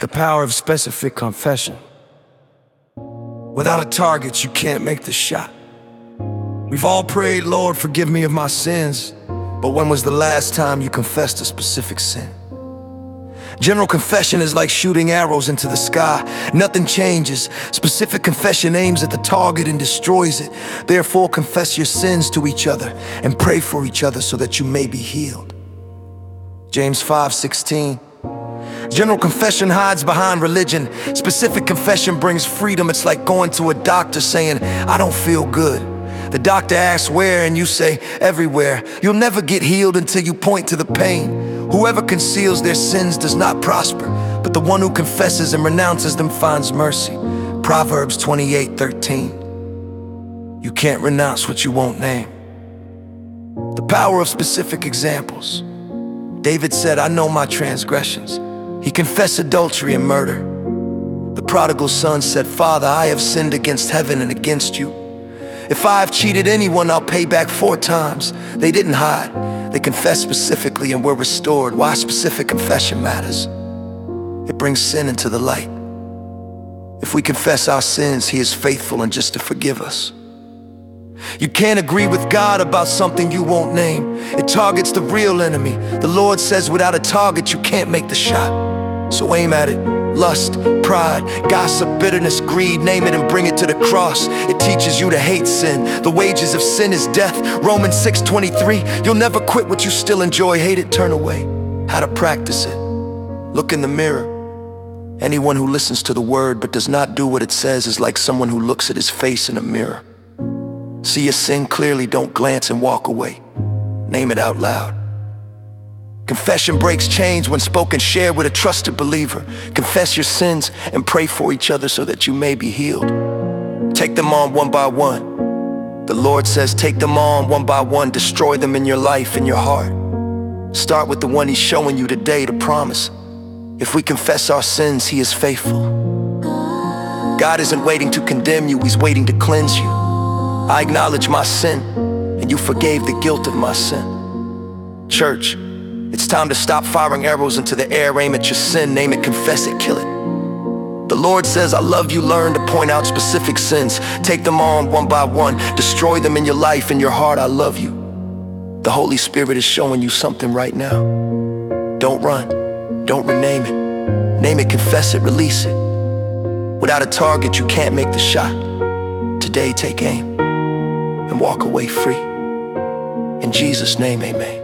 The power of specific confession. Without a target, you can't make the shot. We've all prayed, Lord, forgive me of my sins. But when was the last time you confessed a specific sin? General confession is like shooting arrows into the sky. Nothing changes. Specific confession aims at the target and destroys it. Therefore, confess your sins to each other and pray for each other so that you may be healed. James 5:16. General confession hides behind religion. Specific confession brings freedom. It's like going to a doctor saying, I don't feel good. The doctor asks where, and you say, everywhere. You'll never get healed until you point to the pain. Whoever conceals their sins does not prosper, but the one who confesses and renounces them finds mercy. Proverbs 28:13. You can't renounce what you won't name. The power of specific examples. David said, I know my transgressions. He confessed adultery and murder. The prodigal son said, Father, I have sinned against heaven and against you. If I have cheated anyone, I'll pay back 4 times. They didn't hide. They confessed specifically and were restored. Why specific confession matters? It brings sin into the light. If we confess our sins, He is faithful and just to forgive us. You can't agree with God about something you won't name. It targets the real enemy. The Lord says without a target, you can't make the shot. So aim at it. Lust, pride, gossip, bitterness, greed, name it and bring it to the cross. It teaches you to hate sin. The wages of sin is death. Romans 6:23. You'll never quit what you still enjoy. Hate it, turn away. How to practice it. Look in the mirror. Anyone who listens to the word but does not do what it says is like someone who looks at his face in a mirror. See your sin clearly, don't glance and walk away. Name it out loud. Confession breaks chains when spoken, shared with a trusted believer. Confess your sins and pray for each other so that you may be healed. Take them on one by one. The Lord says take them on one by one. Destroy them in your life, in your heart. Start with the one He's showing you today to promise. If we confess our sins, He is faithful. God isn't waiting to condemn you, He's waiting to cleanse you. I acknowledge my sin, and you forgave the guilt of my sin. Church, it's time to stop firing arrows into the air. Aim at your sin, name it, confess it, kill it. The Lord says, I love you. Learn to point out specific sins. Take them on one by one. Destroy them in your life, in your heart. I love you. The Holy Spirit is showing you something right now. Don't run. Don't rename it. Name it, confess it, release it. Without a target, you can't make the shot. Today, take aim and walk away free. In Jesus' name, amen.